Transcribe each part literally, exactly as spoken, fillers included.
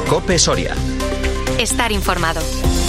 COPE Soria. Estar informado.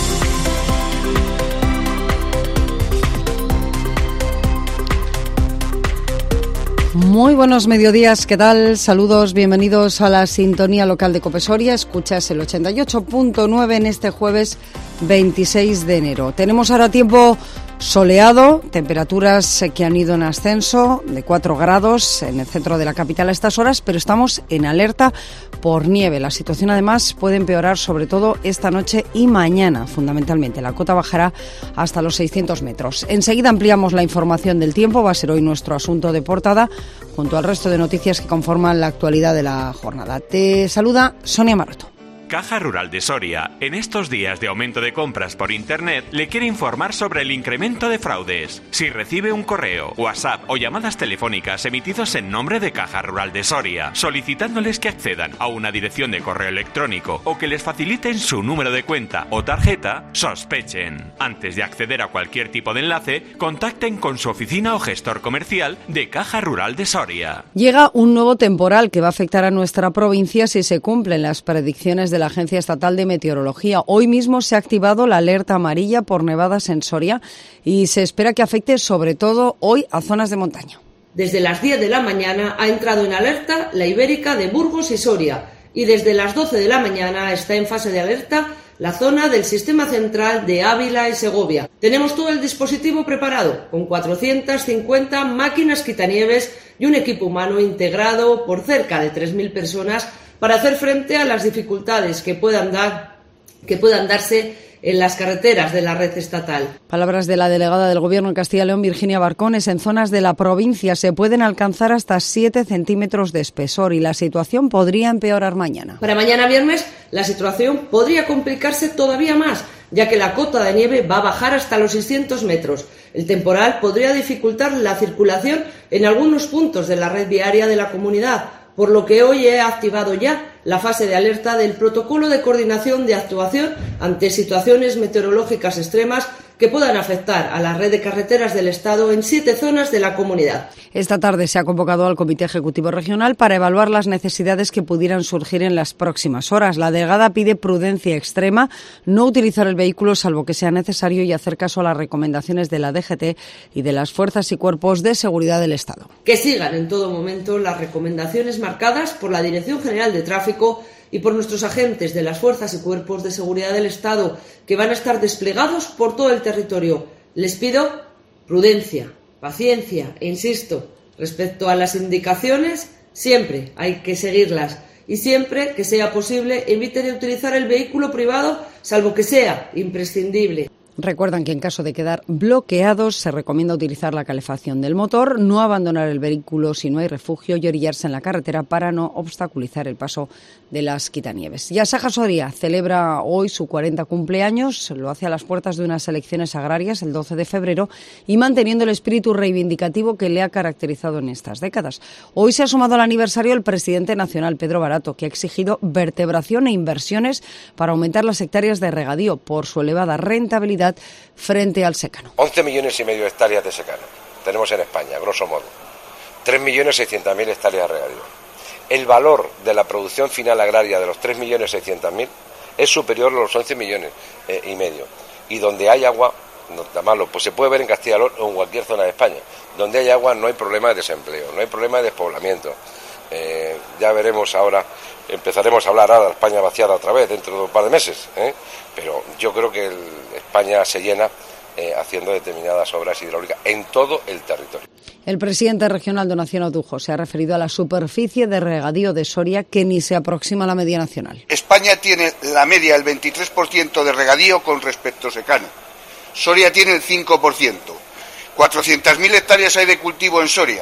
Muy buenos mediodías, ¿qué tal? Saludos, bienvenidos a la sintonía local de COPE Soria. Escuchas el ochenta y ocho punto nueve en este jueves veintiséis de enero. Tenemos ahora tiempo soleado, temperaturas que han ido en ascenso de cuatro grados en el centro de la capital a estas horas, pero estamos en alerta por nieve. La situación además puede empeorar sobre todo esta noche y mañana, fundamentalmente. La cota bajará hasta los seiscientos metros. Enseguida ampliamos la información del tiempo, va a ser hoy nuestro asunto de portada, junto al resto de noticias que conforman la actualidad de la jornada. Te saluda Sonia Maroto. Caja Rural de Soria, en estos días de aumento de compras por Internet, le quiere informar sobre el incremento de fraudes. Si recibe un correo, WhatsApp o llamadas telefónicas emitidos en nombre de Caja Rural de Soria, solicitándoles que accedan a una dirección de correo electrónico o que les faciliten su número de cuenta o tarjeta, sospechen. Antes de acceder a cualquier tipo de enlace, contacten con su oficina o gestor comercial de Caja Rural de Soria. Llega un nuevo temporal que va a afectar a nuestra provincia si se cumplen las predicciones de la Agencia Estatal de Meteorología. Hoy mismo se ha activado la alerta amarilla por nevadas en Soria y se espera que afecte sobre todo hoy a zonas de montaña. Desde las diez de la mañana ha entrado en alerta la Ibérica de Burgos y Soria y desde las doce de la mañana está en fase de alerta la zona del sistema central de Ávila y Segovia. Tenemos todo el dispositivo preparado, con cuatrocientas cincuenta máquinas quitanieves y un equipo humano integrado por cerca de tres mil personas para hacer frente a las dificultades que puedan dar, que puedan darse en las carreteras de la red estatal. Palabras de la delegada del Gobierno en Castilla y León, Virginia Barcones. En zonas de la provincia se pueden alcanzar hasta siete centímetros de espesor y la situación podría empeorar mañana. Para mañana viernes la situación podría complicarse todavía más, ya que la cota de nieve va a bajar hasta los seiscientos metros. El temporal podría dificultar la circulación en algunos puntos de la red viaria de la comunidad, por lo que hoy he activado ya la fase de alerta del protocolo de coordinación de actuación ante situaciones meteorológicas extremas que puedan afectar a la red de carreteras del Estado en siete zonas de la comunidad. Esta tarde se ha convocado al Comité Ejecutivo Regional para evaluar las necesidades que pudieran surgir en las próximas horas. La delegada pide prudencia extrema, no utilizar el vehículo salvo que sea necesario y hacer caso a las recomendaciones de la D G T y de las fuerzas y cuerpos de seguridad del Estado. Que sigan en todo momento las recomendaciones marcadas por la Dirección General de Tráfico y por nuestros agentes de las fuerzas y cuerpos de seguridad del Estado, que van a estar desplegados por todo el territorio. Les pido prudencia, paciencia e insisto, respecto a las indicaciones, siempre hay que seguirlas y siempre que sea posible eviten de utilizar el vehículo privado, salvo que sea imprescindible. Recuerdan que en caso de quedar bloqueados se recomienda utilizar la calefacción del motor, no abandonar el vehículo si no hay refugio y orillarse en la carretera para no obstaculizar el paso de las quitanieves. Y Asaja Soria celebra hoy su cuarenta cumpleaños, lo hace a las puertas de unas elecciones agrarias el doce de febrero y manteniendo el espíritu reivindicativo que le ha caracterizado en estas décadas. Hoy se ha sumado al aniversario el presidente nacional, Pedro Barato, que ha exigido vertebración e inversiones para aumentar las hectáreas de regadío por su elevada rentabilidad frente al secano. once millones y medio de hectáreas de secano tenemos en España, grosso modo. tres millones seiscientas mil hectáreas de regadío. El valor de la producción final agraria de los tres millones seiscientas mil es superior a los once millones eh, y medio. Y donde hay agua, no está malo, pues se puede ver en Castilla y León o en cualquier zona de España. Donde hay agua no hay problema de desempleo, no hay problema de despoblamiento. Eh, ya veremos ahora, empezaremos a hablar ahora de España vaciada otra vez dentro de un par de meses, ¿eh? Pero yo creo que el, España se llena eh, haciendo determinadas obras hidráulicas en todo el territorio. El presidente regional Donación Odujo se ha referido a la superficie de regadío de Soria que ni se aproxima a la media nacional. España tiene la media del veintitrés por ciento de regadío con respecto a secano. Soria tiene el cinco por ciento. cuatrocientas mil hectáreas hay de cultivo en Soria.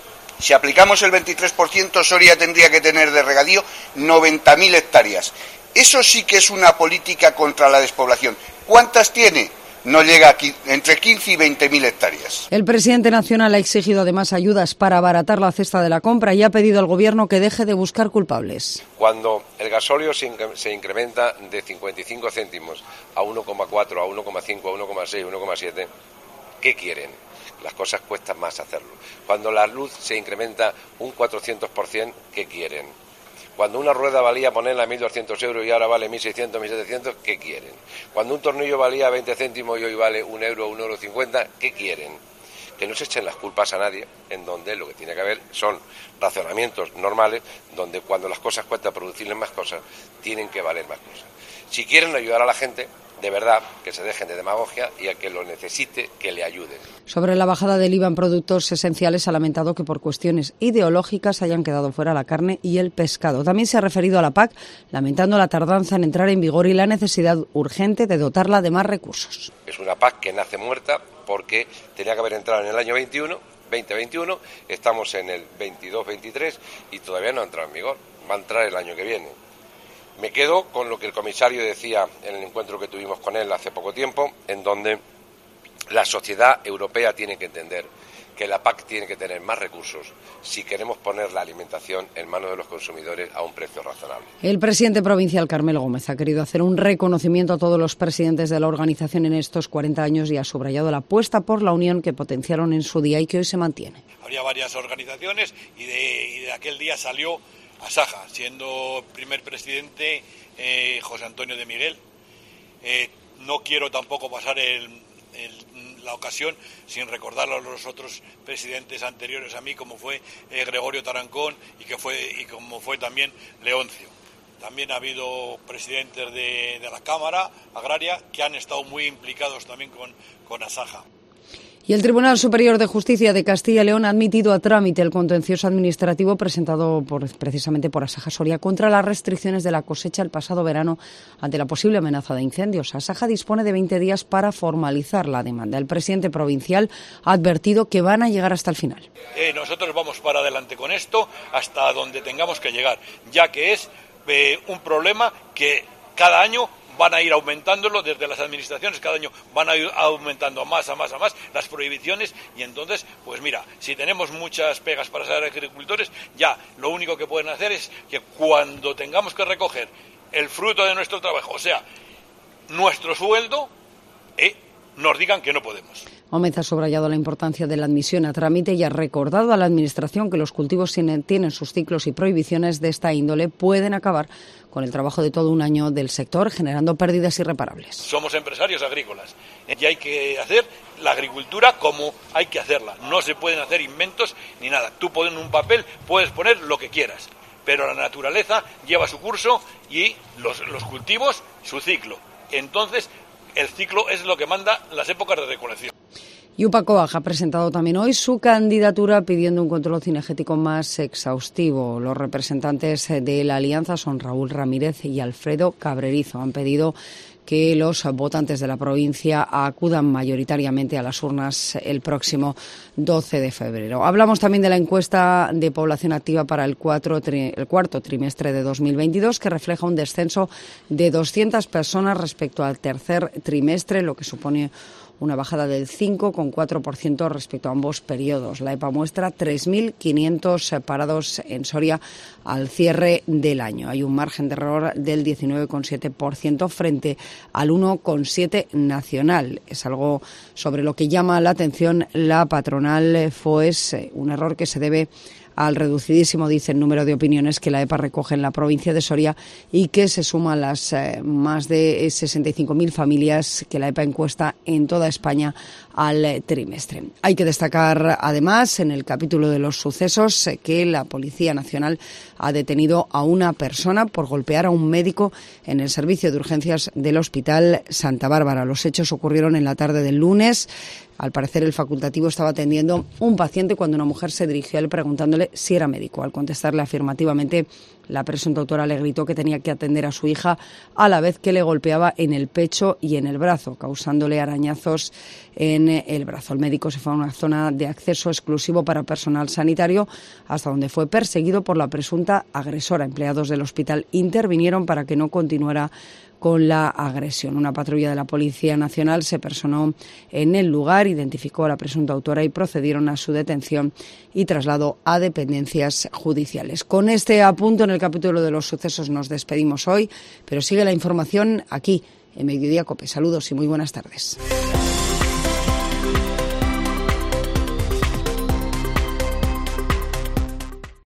Si aplicamos el veintitrés por ciento, Soria tendría que tener de regadío noventa mil hectáreas. Eso sí que es una política contra la despoblación. ¿Cuántas tiene? No llega aquí, entre quince y veinte mil hectáreas. El presidente nacional ha exigido además ayudas para abaratar la cesta de la compra y ha pedido al Gobierno que deje de buscar culpables. Cuando el gasóleo se incrementa de cincuenta y cinco céntimos a uno coma cuatro, a uno coma cinco, a uno coma seis, a uno coma siete, ¿qué quieren? Las cosas cuestan más hacerlo. Cuando la luz se incrementa un cuatrocientos por ciento, ¿qué quieren? Cuando una rueda valía ponerla a mil doscientos euros y ahora vale mil seiscientos, mil setecientos, ¿qué quieren? Cuando un tornillo valía veinte céntimos y hoy vale un euro, un euro cincuenta, ¿qué quieren? Que no se echen las culpas a nadie, en donde lo que tiene que haber son razonamientos normales, donde cuando las cosas cuesta producirles más cosas, tienen que valer más cosas. Si quieren ayudar a la gente, de verdad, que se dejen de demagogia y a que lo necesite, que le ayuden. Sobre la bajada del I V A en productos esenciales, ha lamentado que por cuestiones ideológicas hayan quedado fuera la carne y el pescado. También se ha referido a la P A C, lamentando la tardanza en entrar en vigor y la necesidad urgente de dotarla de más recursos. Es una P A C que nace muerta porque tenía que haber entrado en el año veintiuno, veinte veintiuno, estamos en el veintidós veintitrés y todavía no ha entrado en vigor. Va a entrar el año que viene. Me quedo con lo que el comisario decía en el encuentro que tuvimos con él hace poco tiempo, en donde la sociedad europea tiene que entender que la P A C tiene que tener más recursos si queremos poner la alimentación en manos de los consumidores a un precio razonable. El presidente provincial, Carmelo Gómez, ha querido hacer un reconocimiento a todos los presidentes de la organización en estos cuarenta años y ha subrayado la apuesta por la unión que potenciaron en su día y que hoy se mantiene. Habría varias organizaciones y de, y de aquel día salió Asaja, siendo primer presidente eh, José Antonio de Miguel. Eh, no quiero tampoco pasar el, el, la ocasión sin recordar a los otros presidentes anteriores a mí, como fue eh, Gregorio Tarancón y que fue y como fue también Leoncio. También ha habido presidentes de, de la Cámara Agraria que han estado muy implicados también con, con Asaja. Y el Tribunal Superior de Justicia de Castilla y León ha admitido a trámite el contencioso administrativo presentado por, precisamente por Asaja Soria contra las restricciones de la cosecha el pasado verano ante la posible amenaza de incendios. Asaja dispone de veinte días para formalizar la demanda. El presidente provincial ha advertido que van a llegar hasta el final. Eh, nosotros vamos para adelante con esto hasta donde tengamos que llegar, ya que es eh, un problema que cada año van a ir aumentándolo desde las administraciones, cada año van a ir aumentando a más, a más, a más las prohibiciones y entonces, pues mira, si tenemos muchas pegas para ser agricultores, ya lo único que pueden hacer es que cuando tengamos que recoger el fruto de nuestro trabajo, o sea, nuestro sueldo, eh, nos digan que no podemos. Gómez ha subrayado la importancia de la admisión a trámite y ha recordado a la Administración que los cultivos tienen sus ciclos y prohibiciones de esta índole pueden acabar con el trabajo de todo un año del sector, generando pérdidas irreparables. Somos empresarios agrícolas y hay que hacer la agricultura como hay que hacerla. No se pueden hacer inventos ni nada. Tú pones un papel, puedes poner lo que quieras, pero la naturaleza lleva su curso y los, los cultivos su ciclo. Entonces, el ciclo es lo que manda las épocas de recolección. Yupa Coag ha presentado también hoy su candidatura pidiendo un control cinegético más exhaustivo. Los representantes de la alianza son Raúl Ramírez y Alfredo Cabrerizo. Han pedido que los votantes de la provincia acudan mayoritariamente a las urnas el próximo doce de febrero. Hablamos también de la encuesta de población activa para el, cuatro, el cuarto trimestre de dos mil veintidós, que refleja un descenso de doscientas personas respecto al tercer trimestre, lo que supone una bajada del cinco coma cuatro por ciento respecto a ambos periodos. La E P A muestra tres mil quinientos parados en Soria al cierre del año. Hay un margen de error del diecinueve coma siete por ciento frente al uno coma siete por ciento nacional. Es algo sobre lo que llama la atención la patronal F O E S, un error que se debe al reducidísimo, dice, el número de opiniones que la E P A recoge en la provincia de Soria y que se suma a las eh, más de sesenta y cinco mil familias que la E P A encuesta en toda España al eh, trimestre. Hay que destacar, además, en el capítulo de los sucesos, eh, que la Policía Nacional ha detenido a una persona por golpear a un médico en el servicio de urgencias del Hospital Santa Bárbara. Los hechos ocurrieron en la tarde del lunes. Al parecer, el facultativo estaba atendiendo un paciente cuando una mujer se dirigió a él preguntándole si era médico. Al contestarle afirmativamente, la presunta autora le gritó que tenía que atender a su hija a la vez que le golpeaba en el pecho y en el brazo, causándole arañazos en el brazo. El médico se fue a una zona de acceso exclusivo para personal sanitario, hasta donde fue perseguido por la presunta agresora. Empleados del hospital intervinieron para que no continuara con la agresión. Una patrulla de la Policía Nacional se personó en el lugar, identificó a la presunta autora y procedieron a su detención y traslado a dependencias judiciales. Con este apunto en el capítulo de los sucesos nos despedimos hoy, pero sigue la información aquí en Mediodía COPE. Saludos y muy buenas tardes.